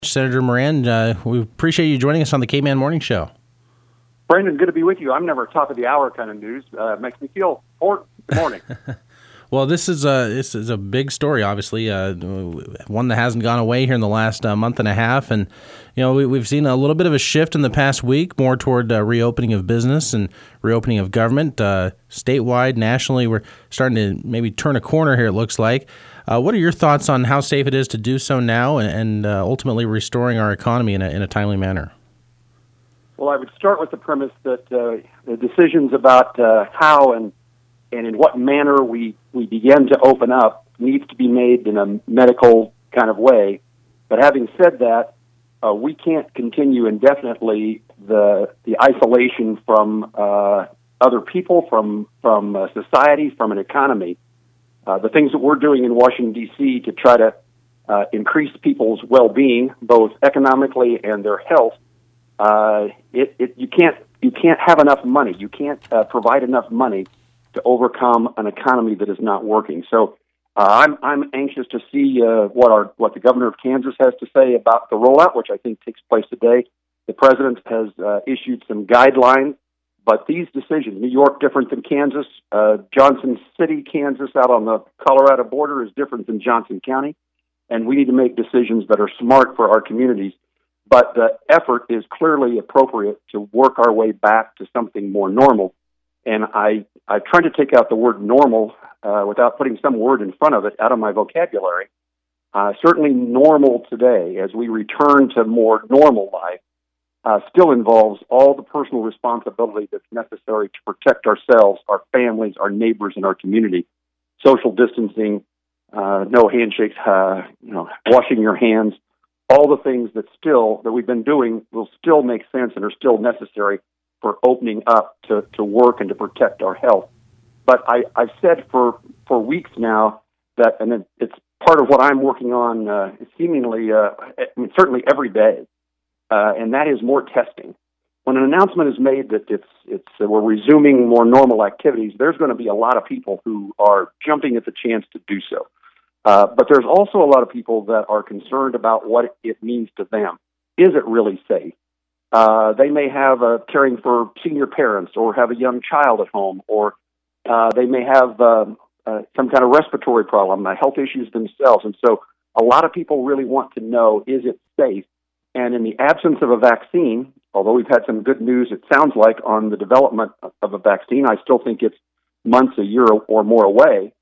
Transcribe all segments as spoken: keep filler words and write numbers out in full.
Senator Moran, uh, we appreciate you joining us on the K-Man Morning Show. Brandon, good to be with you. I'm never top of the hour kind of news. Uh, it makes me feel important. Good morning. Well, this is a this is a big story, obviously, uh, one that hasn't gone away here in the last uh, month and a half, and you know we, we've seen a little bit of a shift in the past week, more toward uh, reopening of business and reopening of government, uh, statewide, nationally. We're starting to maybe turn a corner here. It looks like. Uh, what are your thoughts on how safe it is to do so now, and, and uh, ultimately restoring our economy in a in a timely manner? Well, I would start with the premise that uh, the decisions about uh, how and and in what manner we, we begin to open up needs to be made in a medical kind of way. But having said that, uh, we can't continue indefinitely the the isolation from uh, other people, from from uh, society, from an economy. Uh, the things that we're doing in Washington, D C to try to uh, increase people's well-being, both economically and their health, uh, it, it, you can't you can't have enough money. You can't uh, provide enough money to overcome an economy that is not working. So uh, I'm I'm anxious to see uh, what our what the governor of Kansas has to say about the rollout, which I think takes place today. The president has uh, issued some guidelines, but these decisions, New York different than Kansas, uh, Johnson City, Kansas, out on the Colorado border is different than Johnson County, and we need to make decisions that are smart for our communities. But the effort is clearly appropriate to work our way back to something more normal. And I, I tried to take out the word normal uh, without putting some word in front of it out of my vocabulary. Uh, certainly normal today, as we return to more normal life, uh, still involves all the personal responsibility that's necessary to protect ourselves, our families, our neighbors, and our community. Social distancing, uh, no handshakes, uh, you know, washing your hands, all the things that still, that we've been doing will still make sense and are still necessary for opening up to, to work and to protect our health. But I, I've said for, for weeks now that, and it, it's part of what I'm working on uh, seemingly, uh, I mean, certainly every day, uh, and that is more testing. When an announcement is made that it's, it's uh, we're resuming more normal activities, there's going to be a lot of people who are jumping at the chance to do so. Uh, but there's also a lot of people that are concerned about what it means to them. Is it really safe? Uh, they may have uh, caring for senior parents or have a young child at home, or uh, they may have uh, uh, some kind of respiratory problem, uh, health issues themselves. And so a lot of people really want to know, is it safe? And in the absence of a vaccine, although we've had some good news, it sounds like, on the development of a vaccine, I still think it's months, a year or more away.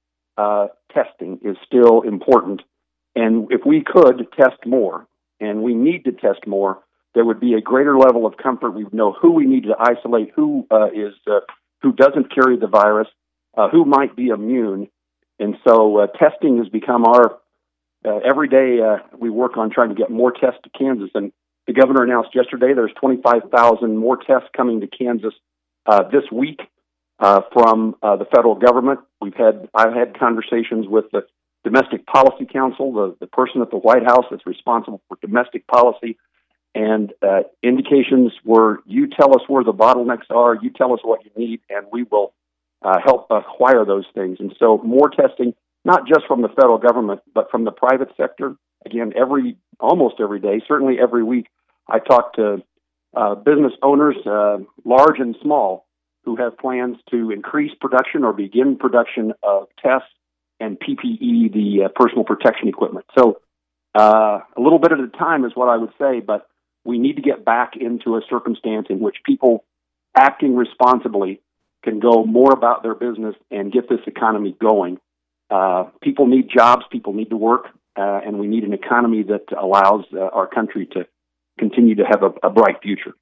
Uh, testing is still important. And if we could test more, and we need to test more, there would be a greater level of comfort. We would know who we need to isolate, who uh, is uh, who doesn't carry the virus, uh, who might be immune. And so uh, testing has become our, uh, every day uh, we work on trying to get more tests to Kansas. And the governor announced yesterday there's twenty-five thousand more tests coming to Kansas uh, this week uh, from uh, the federal government. We've had, I've had conversations with the Domestic Policy Council, the, the person at the White House that's responsible for domestic policy. And uh, indications were, you tell us where the bottlenecks are, you tell us what you need, and we will uh, help acquire those things. And so more testing, not just from the federal government, but from the private sector. Again, every almost every day, certainly every week, I talk to uh, business owners, uh, large and small, who have plans to increase production or begin production of tests and P P E, the uh, personal protection equipment. So uh, a little bit at a time is what I would say, but we need to get back into a circumstance in which people acting responsibly can go more about their business and get this economy going. Uh, people need jobs, people need to work, uh, and we need an economy that allows uh, our country to continue to have a, a bright future.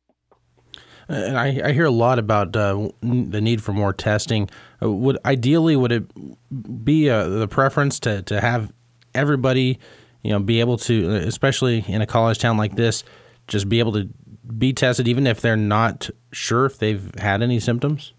And I, I hear a lot about uh, the need for more testing. Uh, would ideally would it be uh, the preference to, to have everybody, you know, be able to, especially in a college town like this, just be able to be tested even if they're not sure if they've had any symptoms?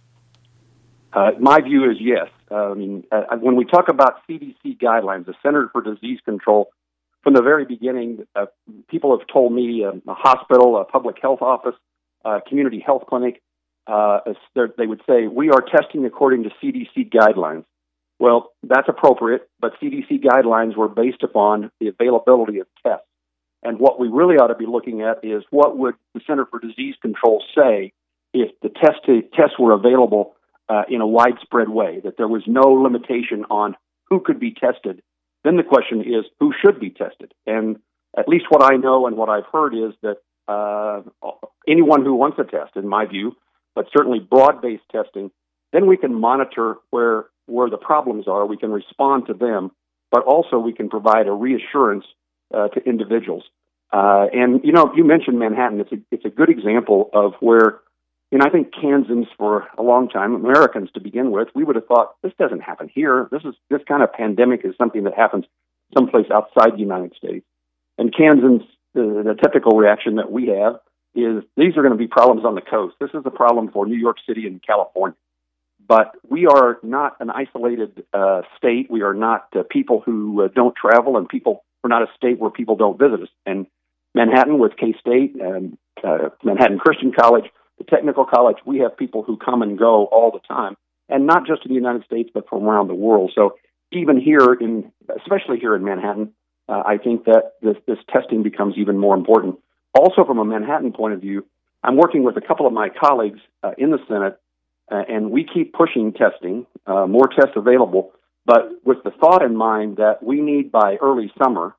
Uh, my view is yes. Uh, I mean, uh, when we talk about C D C guidelines, the Center for Disease Control, from the very beginning, uh, people have told me uh, a hospital, a public health office, a community health clinic, uh, they would say, we are testing according to C D C guidelines. Well, that's appropriate, but C D C guidelines were based upon the availability of tests. And what we really ought to be looking at is what would the Center for Disease Control say if the test tests were available uh, in a widespread way, that there was no limitation on who could be tested. Then the question is, who should be tested? And at least what I know and what I've heard is that uh, anyone who wants a test, in my view, but certainly broad-based testing, then we can monitor where where the problems are. We can respond to them, but also we can provide a reassurance uh, to individuals. Uh, and, you know, you mentioned Manhattan. It's a, it's a good example of where, you know, I think Kansans for a long time, Americans to begin with, we would have thought, this doesn't happen here. This is this kind of pandemic is something that happens someplace outside the United States. And Kansans, the, the typical reaction that we have is these are going to be problems on the coast. This is a problem for New York City and California. But we are not an isolated uh, state. We are not uh, people who uh, don't travel, and people. We're not a state where people don't visit us. And Manhattan with K-State and uh, Manhattan Christian College, the technical college, we have people who come and go all the time, and not just in the United States, but from around the world. So even here, in especially here in Manhattan, uh, I think that this, this testing becomes even more important. Also, from a Manhattan point of view, I'm working with a couple of my colleagues uh, in the Senate, uh, and we keep pushing testing, uh, more tests available, but with the thought in mind that we need by early summer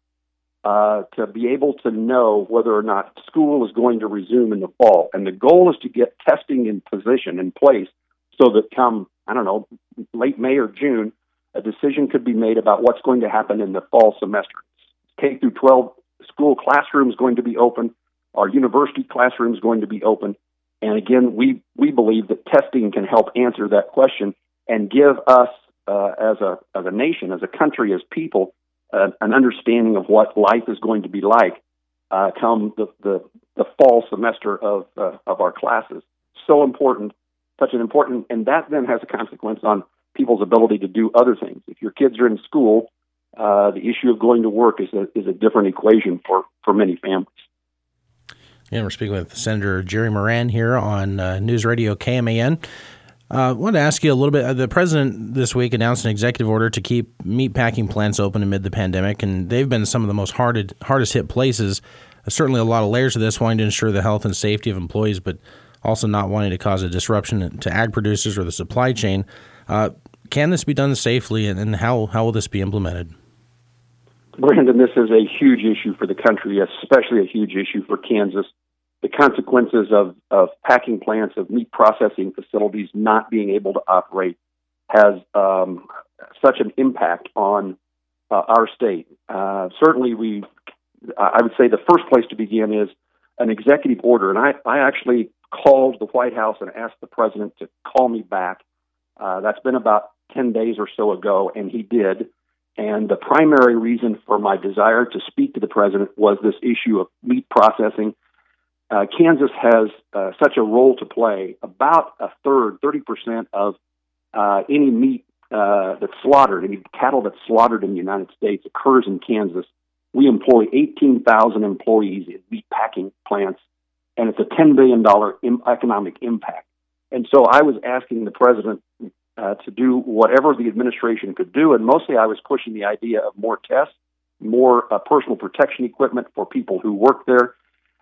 uh, to be able to know whether or not school is going to resume in the fall. And the goal is to get testing in position, in place, so that come, I don't know, late May or June, a decision could be made about what's going to happen in the fall semester. K through twelve school classrooms going to be open. Our university classrooms going to be open. And again, we, we believe that testing can help answer that question and give us, uh, as a as a nation, as a country, as people, uh, an understanding of what life is going to be like uh, come the, the, the fall semester of uh, of our classes. So important, such an important, and that then has a consequence on people's ability to do other things. If your kids are in school, uh, the issue of going to work is a, is a different equation for, for many families. And we're speaking with Senator Jerry Moran here on uh, News Radio K M A N. I uh, wanted to ask you a little bit. The president this week announced an executive order to keep meatpacking plants open amid the pandemic, and they've been some of the most harded, hardest hit places. Uh, certainly a lot of layers to this, wanting to ensure the health and safety of employees, but also not wanting to cause a disruption to ag producers or the supply chain. Uh, can this be done safely, and, and how, how will this be implemented? Brandon, this is a huge issue for the country, especially a huge issue for Kansas. The consequences of, of packing plants, of meat processing facilities not being able to operate has um, such an impact on uh, our state. Uh, certainly, we, I would say the first place to begin is an executive order. And I, I actually called the White House and asked the president to call me back. Uh, that's been about ten days or so ago, and he did. And the primary reason for my desire to speak to the president was this issue of meat processing. Uh, Kansas has uh, such a role to play. About a third, thirty percent of uh, any meat uh, that's slaughtered, any cattle that's slaughtered in the United States occurs in Kansas. We employ eighteen thousand employees in meat packing plants, and it's a ten billion dollars im- economic impact. And so I was asking the president uh, to do whatever the administration could do, and mostly I was pushing the idea of more tests, more uh, personal protection equipment for people who work there.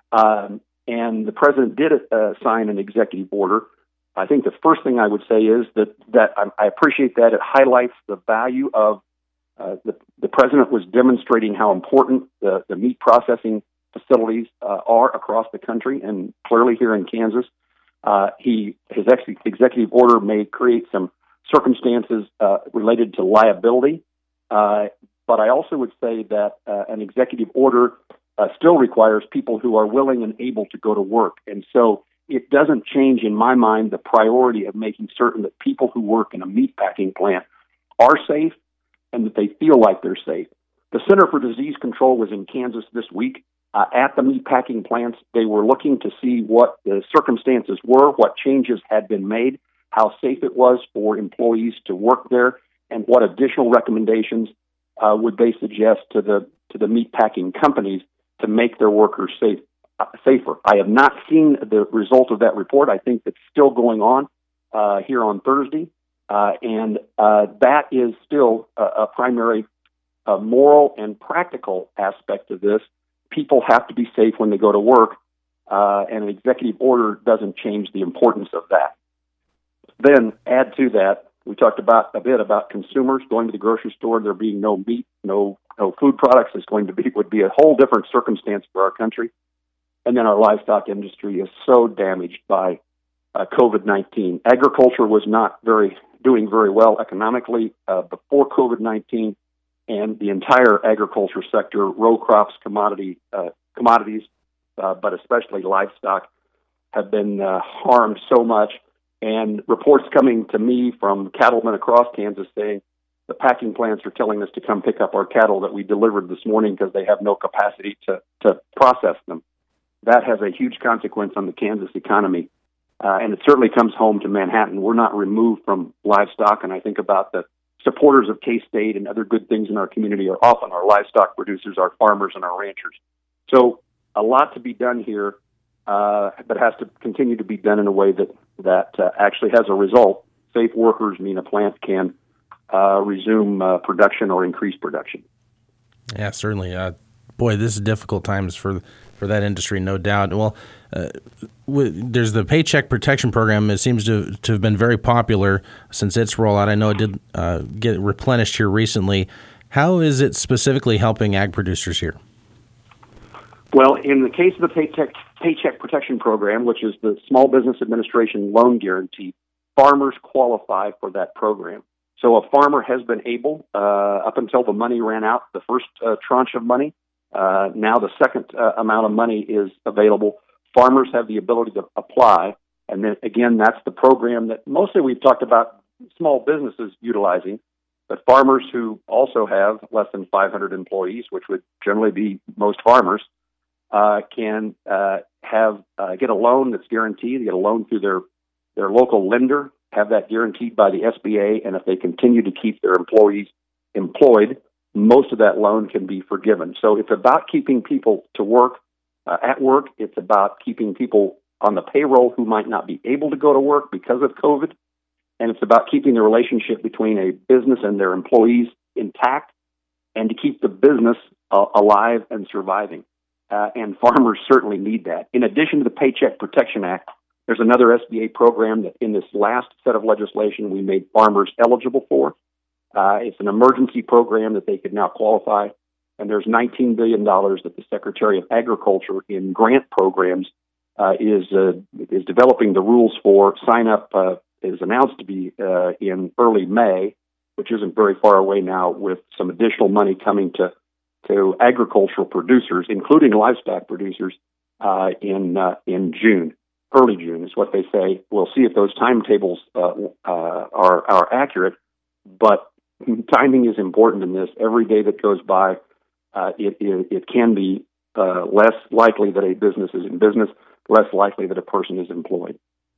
Um, And the president did uh, sign an executive order. I think the first thing I would say is that that I, I appreciate that it highlights the value of uh, the, the president was demonstrating how important the, the meat processing facilities uh, are across the country, and clearly here in Kansas. Uh, he his ex- executive order may create some circumstances uh, related to liability, uh, but I also would say that uh, an executive order Uh, still requires people who are willing and able to go to work. And so it doesn't change, in my mind, the priority of making certain that people who work in a meatpacking plant are safe and that they feel like they're safe. The Center for Disease Control was in Kansas this week uh, at the meatpacking plants. They were looking to see what the circumstances were, what changes had been made, how safe it was for employees to work there, and what additional recommendations uh, would they suggest to the to the meatpacking companies to make their workers safe, uh, safer. I have not seen the result of that report. I think it's still going on uh, here on Thursday, uh, and uh, that is still a, a primary uh, moral and practical aspect of this, people have to be safe when they go to work, uh, and an executive order doesn't change the importance of that. Then add to that, we talked about a bit about consumers going to the grocery store. There being no meat, no no food products is going to be would be a whole different circumstance for our country. And then our livestock industry is so damaged by uh, COVID nineteen. Agriculture was not very doing very well economically uh, before COVID nineteen, and the entire agriculture sector, row crops, commodity uh, commodities, uh, but especially livestock, have been uh, harmed so much. And reports coming to me from cattlemen across Kansas saying the packing plants are telling us to come pick up our cattle that we delivered this morning because they have no capacity to, to process them. That has a huge consequence on the Kansas economy. Uh, and it certainly comes home to Manhattan. We're not removed from livestock, and I think about the supporters of K-State and other good things in our community are often our livestock producers, our farmers, and our ranchers. So a lot to be done here, uh, but has to continue to be done in a way that, that uh, actually has a result. Safe workers mean a plant can uh, resume uh, production or increase production. Yeah, certainly. Uh, boy, this is difficult times for for that industry, no doubt. Well, uh, w- there's the Paycheck Protection Program. It seems to, to have been very popular since its rollout. I know it did uh, get replenished here recently. How is it specifically helping ag producers here? Well, in the case of the Paycheck, Paycheck Protection Program, which is the Small Business Administration loan guarantee, farmers qualify for that program. So a farmer has been able, uh, up until the money ran out, the first uh, tranche of money, uh, now the second uh, amount of money is available. Farmers have the ability to apply. And then again, that's the program that mostly we've talked about small businesses utilizing, but farmers who also have less than five hundred employees, which would generally be most farmers, uh, can uh, have uh, get a loan that's guaranteed, get a loan through their, their local lender, have that guaranteed by the S B A, and if they continue to keep their employees employed, most of that loan can be forgiven. So it's about keeping people to work, uh, at work. It's about keeping people on the payroll who might not be able to go to work because of COVID. And it's about keeping the relationship between a business and their employees intact and to keep the business uh, alive and surviving. Uh, and farmers certainly need that. In addition to the Paycheck Protection Act, there's another S B A program that in this last set of legislation we made farmers eligible for. Uh, it's an emergency program that they could now qualify. And there's nineteen billion dollars that the Secretary of Agriculture in grant programs uh, is uh, is developing the rules for. Sign up uh, is announced to be uh, in early May, which isn't very far away now, with some additional money coming to, to agricultural producers, including livestock producers, uh, in uh, in June. Early June is what they say. We'll see if those timetables uh, uh, are are accurate, but timing is important in this. Every day that goes by, uh, it, it it can be uh, less likely that a business is in business, less likely that a person is employed.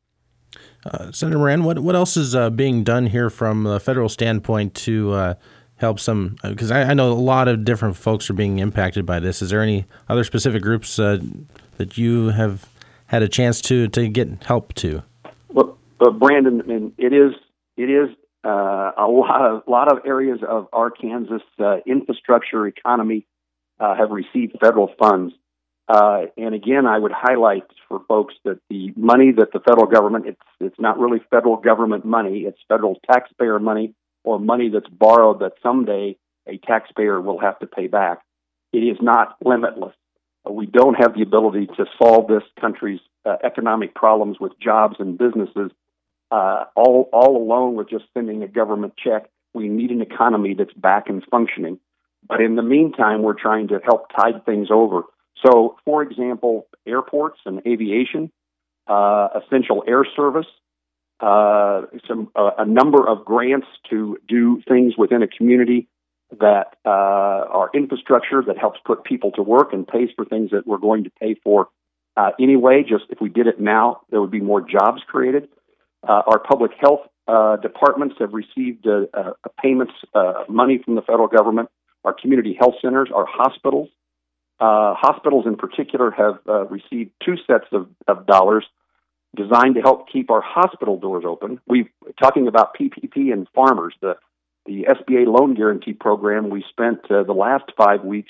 Uh, Senator Moran, what what else is uh, being done here from a federal standpoint to uh, help some? Because I, I know a lot of different folks are being impacted by this. Is there any other specific groups uh, that you have had a chance to to get help to? Well, uh, Brandon, and it is it is uh, a lot of lot of areas of our Kansas uh, infrastructure economy uh, have received federal funds. Uh, and again, I would highlight for folks that the money that the federal government, it's it's not really federal government money, it's federal taxpayer money or money that's borrowed that someday a taxpayer will have to pay back. It is not limitless. We don't have the ability to solve this country's uh, economic problems with jobs and businesses uh, all all alone with just sending a government check. We need an economy that's back and functioning. But in the meantime, we're trying to help tide things over. So, for example, airports and aviation, uh, essential air service, uh, some uh, a number of grants to do things within a community that uh, are infrastructure that helps put people to work and pays for things that we're going to pay for uh, anyway. Just if we did it now, there would be more jobs created. Uh, our public health uh, departments have received uh, uh, payments, uh, money from the federal government. Our community health centers, our hospitals. Uh, hospitals in particular have uh, received two sets of, of dollars designed to help keep our hospital doors open. We're talking about P P P and farmers. The, the S B A loan guarantee program, we spent uh, the last five weeks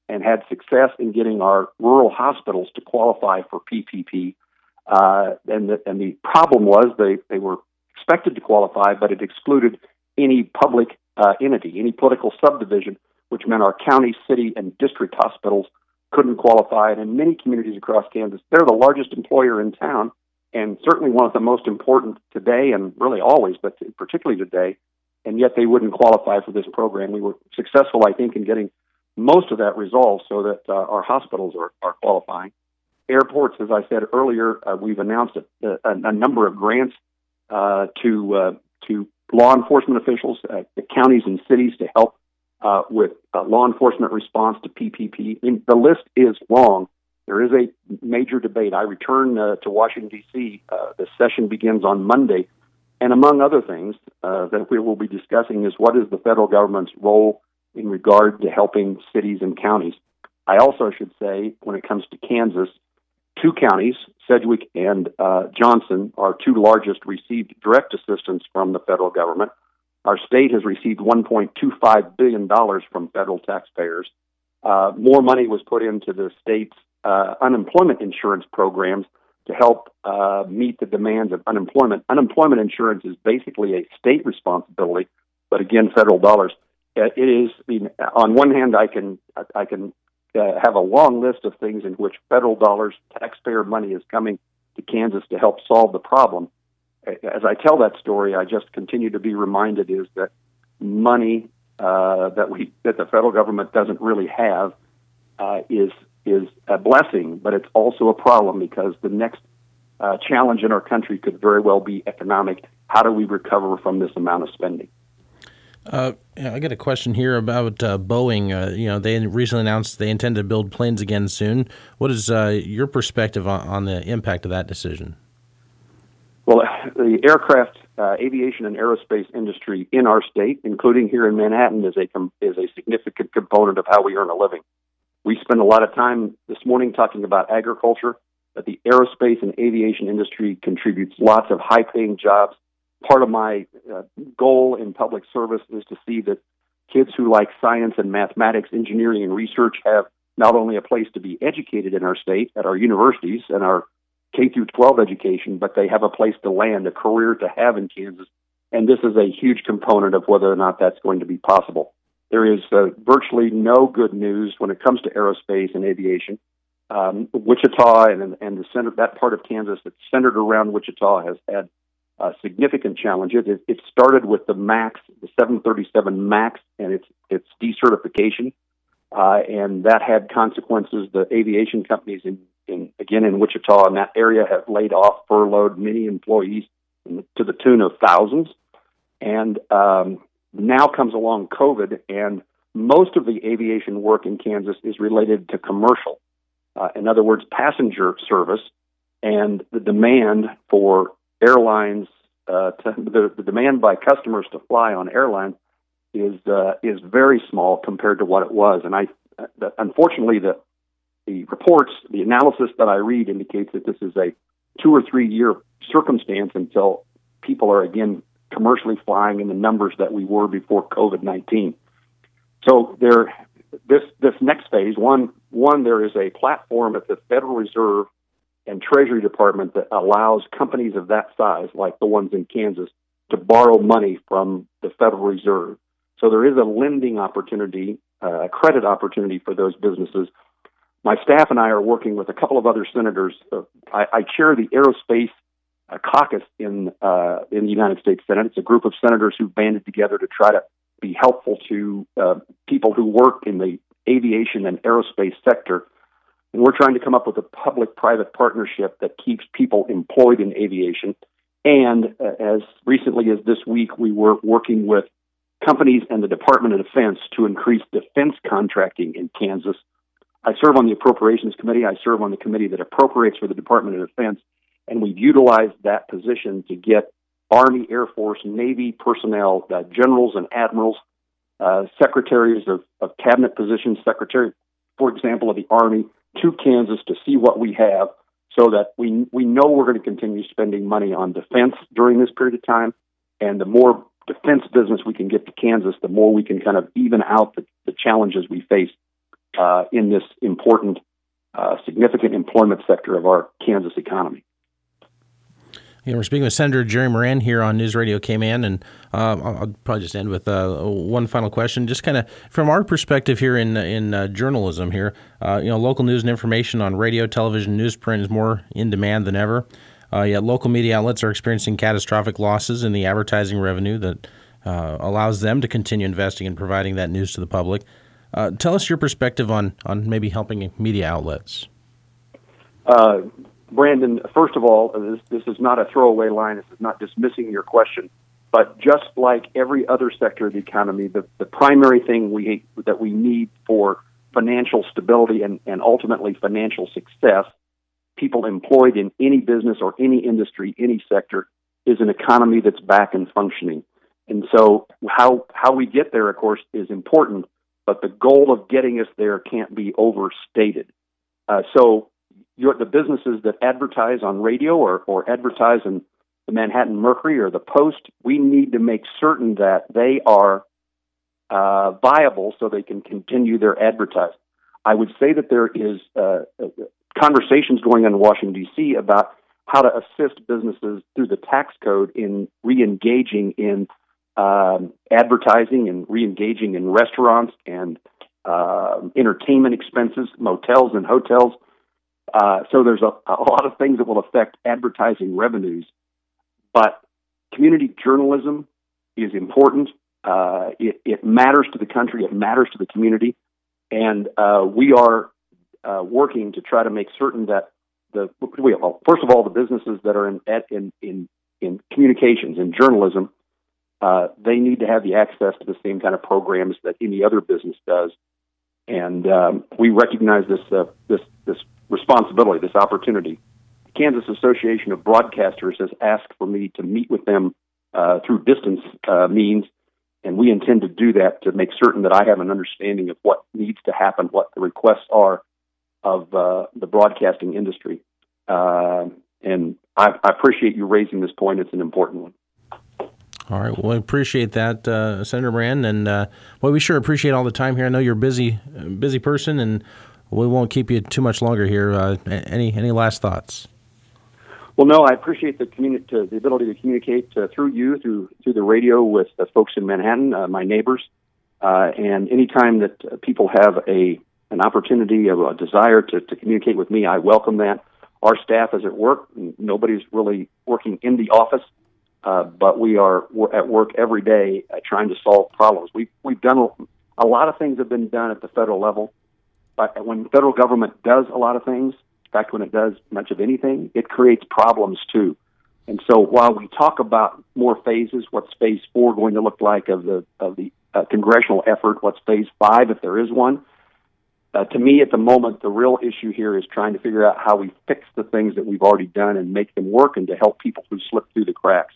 and had success in getting our rural hospitals to qualify for P P P. Uh, and, the, and the problem was they, they were expected to qualify, but it excluded any public uh, entity, any political subdivision, which meant our county, city, and district hospitals couldn't qualify. And in many communities across Kansas, they're the largest employer in town, and certainly one of the most important today and really always, but particularly today, and yet they wouldn't qualify for this program. We were successful, I think, in getting most of that resolved so that uh, our hospitals are, are qualifying. Airports, as I said earlier, uh, we've announced a, a, a number of grants uh, to uh, to law enforcement officials, uh, the counties and cities to help uh, with uh, law enforcement response to P P P. I mean, the list is long. There is a major debate. I return uh, to Washington, D C Uh, the session begins on Monday. And among other things uh, that we will be discussing is what is the federal government's role in regard to helping cities and counties. I also should say, when it comes to Kansas, two counties, Sedgwick and uh, Johnson, our two largest, received direct assistance from the federal government. Our state has received one point two five billion dollars from federal taxpayers. Uh, more money was put into the state's uh, unemployment insurance programs to help uh, meet the demands of unemployment. Unemployment insurance is basically a state responsibility, but again, federal dollars. Uh, it is. I mean, on one hand, I can I can uh, have a long list of things in which federal dollars, taxpayer money, is coming to Kansas to help solve the problem. As I tell that story, I just continue to be reminded is that money uh, that we that the federal government doesn't really have uh, is. is a blessing, but it's also a problem because the next uh, challenge in our country could very well be economic. How do we recover from this amount of spending? Uh, I got a question here about uh, Boeing. Uh, you know, they recently announced they intend to build planes again soon. What is uh, your perspective on, on the impact of that decision? Well, the aircraft, uh, aviation, and aerospace industry in our state, including here in Manhattan, is a com- is a significant component of how we earn a living. We spend a lot of time this morning talking about agriculture, but the aerospace and aviation industry contributes lots of high-paying jobs. Part of my uh, goal in public service is to see that kids who like science and mathematics, engineering, and research have not only a place to be educated in our state, at our universities and our K through twelve education, but they have a place to land, a career to have in Kansas. And this is a huge component of whether or not that's going to be possible. There is uh, virtually no good news when it comes to aerospace and aviation. Um, Wichita and, and the center, that part of Kansas that's centered around Wichita has had uh, significant challenges. It, it started with the MAX, the seven thirty-seven MAX, and its its decertification, uh, and that had consequences. The aviation companies in, in again in Wichita and that area have laid off, furloughed many employees in, to the tune of thousands, and um, now comes along COVID, and most of the aviation work in Kansas is related to commercial. Uh, in other words, passenger service, and the demand for airlines, uh, to, the, the demand by customers to fly on airlines is uh, is very small compared to what it was. And I, uh, unfortunately, the the reports, the analysis that I read indicates that this is a two or three year circumstance until people are again commercially flying in the numbers that we were before COVID nineteen. So there, this this next phase, one one there is a platform at the Federal Reserve and Treasury Department that allows companies of that size, like the ones in Kansas, to borrow money from the Federal Reserve. So there is a lending opportunity, uh, a credit opportunity for those businesses. My staff and I are working with a couple of other senators. Uh, I, I chair the Aerospace a caucus in uh, in the United States Senate. It's a group of senators who banded together to try to be helpful to uh, people who work in the aviation and aerospace sector. And we're trying to come up with a public-private partnership that keeps people employed in aviation. And uh, as recently as this week, we were working with companies and the Department of Defense to increase defense contracting in Kansas. I serve on the Appropriations Committee. I serve on the committee that appropriates for the Department of Defense. And we've utilized that position to get Army, Air Force, Navy personnel, uh, generals and admirals, uh, secretaries of, of cabinet positions, secretary, for example, of the Army, to Kansas to see what we have so that we we know we're going to continue spending money on defense during this period of time. And the more defense business we can get to Kansas, the more we can kind of even out the, the challenges we face uh, in this important, uh, significant employment sector of our Kansas economy. You know, we're speaking with Senator Jerry Moran here on News Radio K M A N, and uh, I'll probably just end with uh, one final question. Just kind of from our perspective here in in uh, journalism here, uh, you know, local news and information on radio, television, newsprint is more in demand than ever. Uh, yet local media outlets are experiencing catastrophic losses in the advertising revenue that uh, allows them to continue investing and providing that news to the public. Uh, tell us your perspective on on maybe helping media outlets. Uh, Brandon, first of all, this, this is not a throwaway line. This is not dismissing your question. But just like every other sector of the economy, the, the primary thing we that we need for financial stability and, and ultimately financial success, people employed in any business or any industry, any sector, is an economy that's back and functioning. And so how how we get there, of course, is important, but the goal of getting us there can't be overstated. Uh, so You're, the businesses that advertise on radio or, or advertise in the Manhattan Mercury or the Post, we need to make certain that they are uh, viable so they can continue their advertising. I would say that there is uh, conversations going on in Washington, D C about how to assist businesses through the tax code in re-engaging in um, advertising and re-engaging in restaurants and uh, entertainment expenses, motels and hotels. Uh, so there's a, a lot of things that will affect advertising revenues, but community journalism is important. Uh, it, it matters to the country. It matters to the community. And uh, we are uh, working to try to make certain that the, well, first of all, the businesses that are in, in, in, in communications and journalism, uh, they need to have the access to the same kind of programs that any other business does. And um, we recognize this, uh, this, this responsibility, this opportunity. The Kansas Association of Broadcasters has asked for me to meet with them uh, through distance uh, means, and we intend to do that to make certain that I have an understanding of what needs to happen, what the requests are of uh, the broadcasting industry. Uh, and I, I appreciate you raising this point. It's an important one. All right. Well, I appreciate that, uh, Senator Moran, and uh, well, we sure appreciate all the time here. I know you're a busy, busy person, and we won't keep you too much longer here. Uh, any any last thoughts? Well, no, I appreciate the communi- to, the ability to communicate uh, through you, through through the radio with the folks in Manhattan, uh, my neighbors, uh, and anytime that uh, people have a an opportunity, a, a desire to, to communicate with me, I welcome that. Our staff is at work. Nobody's really working in the office, uh, but we are we're at work every day uh, trying to solve problems. We've, we've done a, a lot of things have been done at the federal level. But when the federal government does a lot of things, in fact, when it does much of anything, it creates problems too. And so while we talk about more phases, what's phase four going to look like of the of the uh, congressional effort, what's phase five if there is one, uh, to me at the moment, the real issue here is trying to figure out how we fix the things that we've already done and make them work and to help people who slip through the cracks.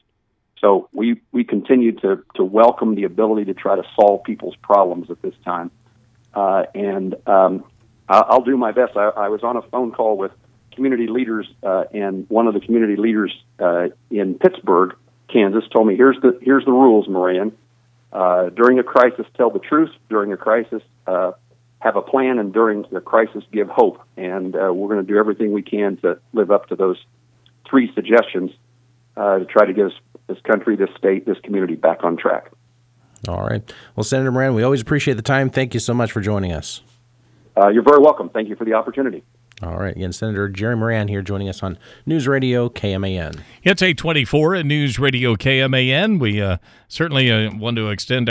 So we, we continue to, to welcome the ability to try to solve people's problems at this time. Uh, and um, I'll do my best. I, I was on a phone call with community leaders, uh, and one of the community leaders uh, in Pittsburgh, Kansas, told me, "Here's the here's the rules, Moran. Uh, during a crisis, tell the truth. During a crisis, uh, have a plan, and during the crisis, give hope." And uh, we're going to do everything we can to live up to those three suggestions uh, to try to get us, this country, this state, this community back on track. All right. Well, Senator Moran, we always appreciate the time. Thank you so much for joining us. Uh, you're very welcome. Thank you for the opportunity. All right. Again, Senator Jerry Moran here joining us on News Radio K M A N. It's eight twenty-four at News Radio K M A N. We uh, certainly uh, want to extend